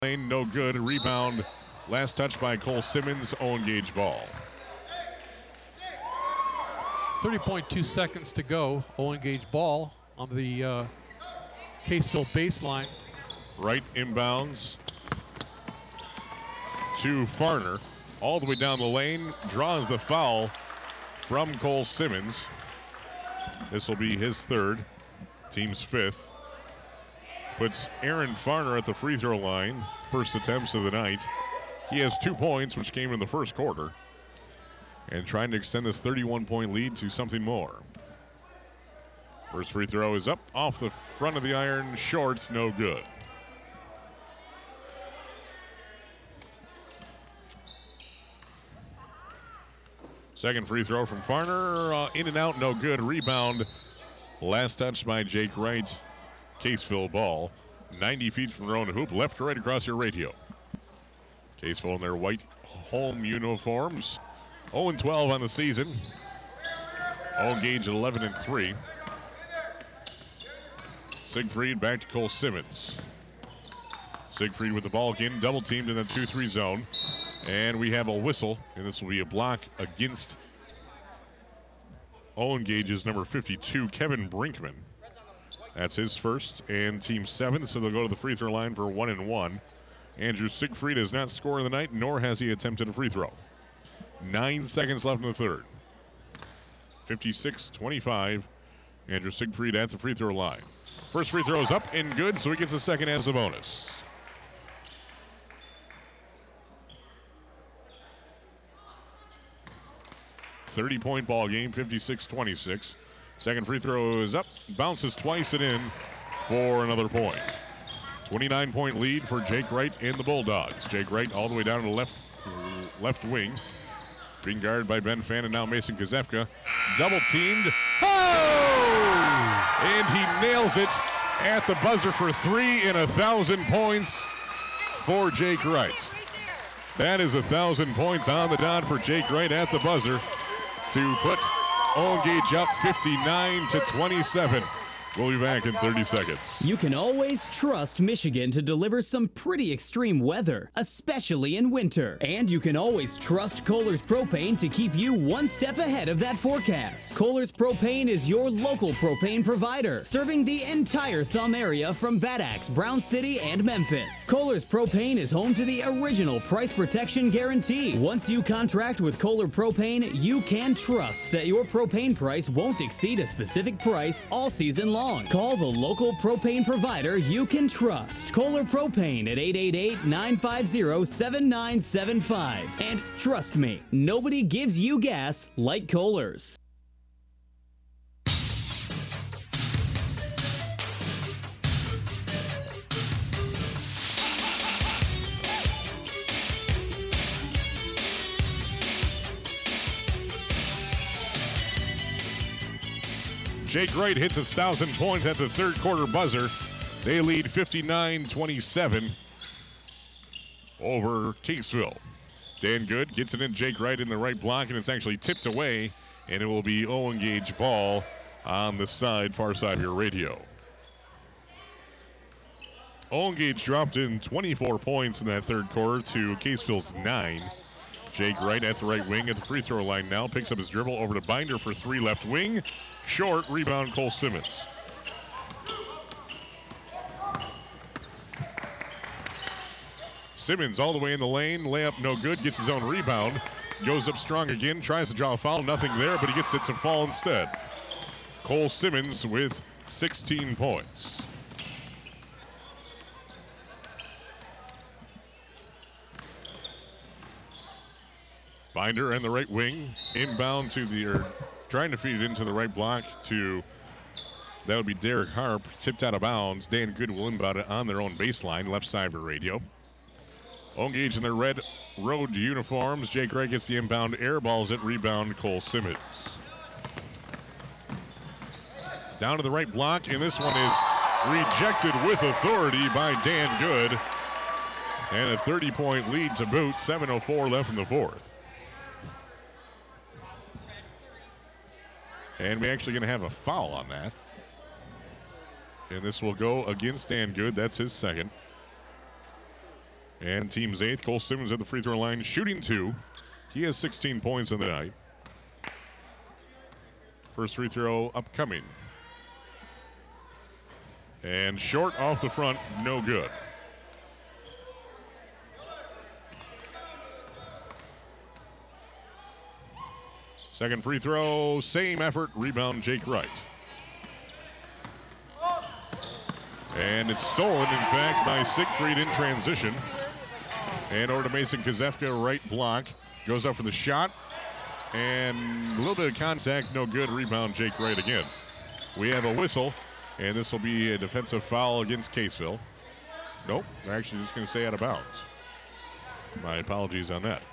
lane, no good. Rebound, last touch by Cole Simmons, Owen Gage ball. 30.2 seconds to go. Owen Gage ball on the Caseville baseline. Right inbounds to Farner. All the way down the lane, draws the foul from Cole Simmons. This will be his third, team's fifth. Puts Aaron Farner at the free throw line, first attempts of the night. He has 2 points, which came in the first quarter, and trying to extend this 31-point lead to something more. First free throw is up off the front of the iron, short, no good. Second free throw from Farner, in and out, no good. Rebound, last touch by Jake Wright. Caseville ball, 90 feet from their own hoop, left to right across your radio. Caseville in their white home uniforms, 0-12 on the season. Owen Gage 11-3. Siegfried back to Cole Simmons. Siegfried with the ball again, double teamed in the 2-3 zone. And we have a whistle, and this will be a block against Owen Gage's number 52, Kevin Brinkman. That's his first and team seventh, so they'll go to the free throw line for 1-1. Andrew Siegfried has not scored in the night, nor has he attempted a free throw. 9 seconds left in the third. 56-25. Andrew Siegfried at the free throw line. First free throw is up and good, so he gets a second as a bonus. .30 ball game, 56-26. Second free throw is up, bounces twice and in for another point. 29-point lead for Jake Wright and the Bulldogs. Jake Wright all the way down to the left wing. Being guarded by Ben Fan and now Mason Kazefka. Double teamed. Oh! And he nails it at the buzzer for 3 and 1,000 points for Jake Wright. That is 1,000 points on the dot for Jake Wright at the buzzer to put Owen Gage up 59-27. We'll be back in 30 seconds. You can always trust Michigan to deliver some pretty extreme weather, especially in winter. And you can always trust Kohler's Propane to keep you one step ahead of that forecast. Kohler's Propane is your local propane provider, serving the entire Thumb area from Bad Axe, Brown City, and Memphis. Kohler's Propane is home to the original price protection guarantee. Once you contract with Kohler Propane, you can trust that your propane price won't exceed a specific price all season long. Call the local propane provider you can trust. Kohler Propane at 888-950-7975. And trust me, nobody gives you gas like Kohler's. Jake Wright hits his 1,000 points at the third quarter buzzer. They lead 59-27 over Caseville. Dan Good gets it in, Jake Wright in the right block, and it's actually tipped away, and it will be Owen Gage ball on the side, far side of your radio. Owen Gage dropped in 24 points in that third quarter to Caseville's 9. Jake Wright at the right wing at the free throw line now. Picks up his dribble over to Binder for 3 left wing. Short, rebound Cole Simmons. Simmons all the way in the lane. Layup no good, gets his own rebound. Goes up strong again, tries to draw a foul. Nothing there, but he gets it to fall instead. Cole Simmons with 16 points. Binder and the right wing, inbound to the, trying to feed it into the right block to, that would be Derek Harp, tipped out of bounds. Dan Good will inbound it on their own baseline, left side of the radio. Owen Gage in their red road uniforms. Jake Wright gets the inbound, air balls it, rebound Cole Simmons. Down to the right block, and this one is rejected with authority by Dan Good. And a 30-point lead to boot, 7:04 left in the fourth. And we're actually going to have a foul on that. And this will go against Dan Good. That's his second. And team's eighth. Cole Simmons at the free throw line, shooting 2. He has 16 points on the night. First free throw upcoming. And short off the front, no good. Second free throw, same effort, rebound Jake Wright. And it's stolen, in fact, by Siegfried in transition. And over to Mason Kazefka, right block. Goes up for the shot. And a little bit of contact, no good. Rebound Jake Wright again. We have a whistle, and this will be a defensive foul against Caseville. Nope, they're actually just going to say out of bounds. My apologies on that.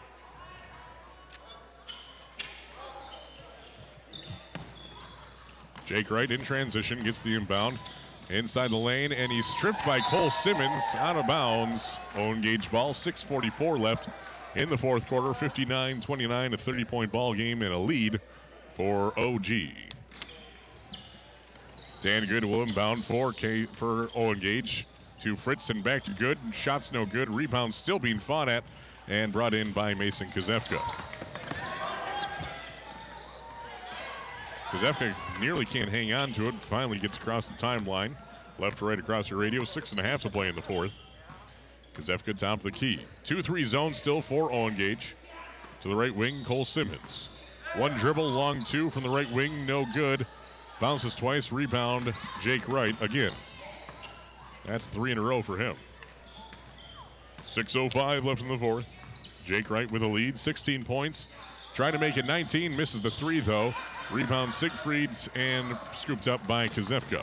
Jake Wright in transition, gets the inbound inside the lane, and he's stripped by Cole Simmons out of bounds. Owen Gage ball, 6:44 left in the fourth quarter, 59-29, a 30-point ball game and a lead for OG. Dan Good will inbound for Owen Gage to Fritz and back to Good. Shots no good, rebound still being fought at and brought in by Mason Kazefka. Kazefka nearly can't hang on to it. Finally gets across the timeline. Left to right across your radio. 6.5 to play in the fourth. Kazefka top of the key. 2-3 zone still for Owen Gage. To the right wing, Cole Simmons. One dribble, long 2 from the right wing, no good. Bounces twice, rebound Jake Wright again. That's 3 in a row for him. 6:05 left in the fourth. Jake Wright with a lead, 16 points. Trying to make it 19, misses the 3 though. Rebound Siegfrieds and scooped up by Kazefka.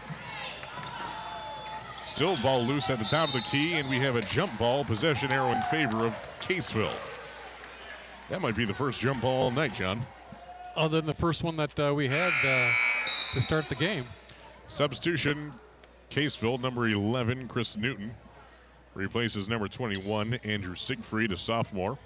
Still ball loose at the top of the key, and we have a jump ball possession arrow in favor of Caseville. That might be the first jump ball all night, John. Other than the first one that we had to start the game. Substitution, Caseville, number 11, Chris Newton. Replaces number 21, Andrew Siegfried, a sophomore.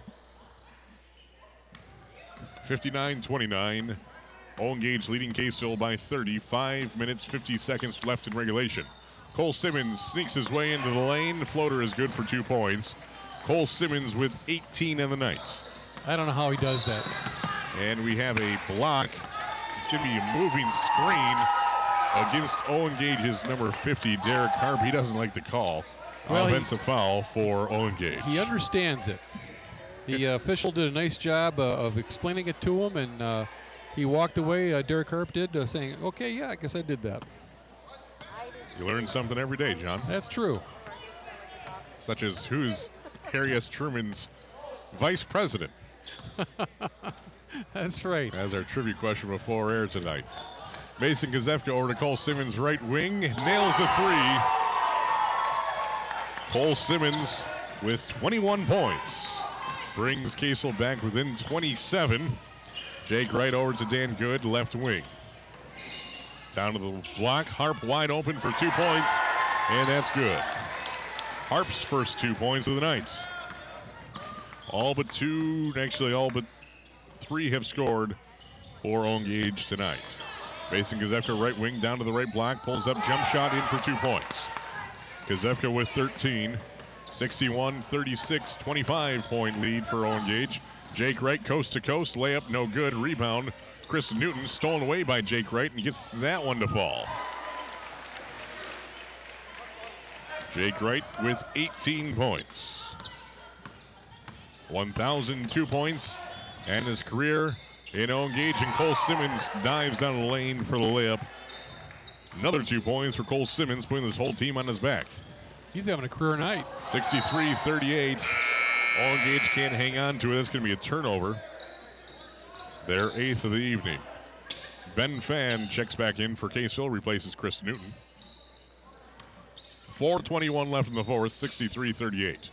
59-29. Owen Gage leading Caseville by 30. 5 minutes, 50 seconds left in regulation. Cole Simmons sneaks his way into the lane. The floater is good for 2 points. Cole Simmons with 18 on the night. I don't know how he does that. And we have a block. It's going to be a moving screen against Owen Gage's number 50, Derek Harp. He doesn't like the call. Well, offensive foul for Owen Gage. He understands it. The official did a nice job of explaining it to him, and he walked away, Derek Harp did, saying, okay, yeah, I guess I did that. You learn something every day, John. That's true. Such as who's Harry S. Truman's vice president? That's right. As our trivia question before air tonight. Mason Kazefka over to Cole Simmons, right wing, nails the 3. Cole Simmons with 21 points. Brings Caseville back within 27. Jake Wright over to Dan Good, left wing. Down to the block, Harp wide open for 2 points, and that's good. Harp's first 2 points of the night. All but 2, actually all but 3 have scored for Owen Gage tonight. Mason Kazefka right wing down to the right block, pulls up jump shot in for 2 points. Kazefka with 13, 61-36, 25-point lead for Owen Gage. Jake Wright coast to coast, layup no good, rebound. Chris Newton stolen away by Jake Wright and gets that one to fall. Jake Wright with 18 points. 1,002 points and his career in Owen Gage, and Cole Simmons dives down the lane for the layup. Another 2 points for Cole Simmons, putting this whole team on his back. He's having a career night. 63-38. Owen Gage can't hang on to it. That's going to be a turnover. Their 8th of the evening. Ben Fan checks back in for Caseville, replaces Chris Newton. 4:21 left in the fourth, 63-38.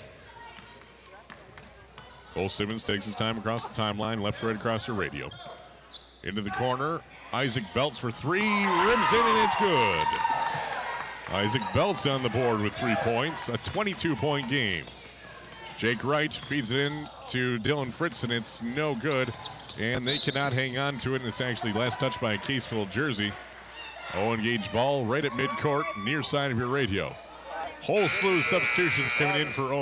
Cole Simmons takes his time across the timeline, left right across the radio. Into the corner, Isaac Belts for 3, rims in, and it's good. Isaac Belts on the board with 3 points, a 22-point game. Jake Wright feeds it in to Dylan Fritz, and it's no good. And they cannot hang on to it, and it's actually last touched by a Caseville jersey. Owen Gage ball right at midcourt, near side of your radio. Whole slew of substitutions coming in for Owen.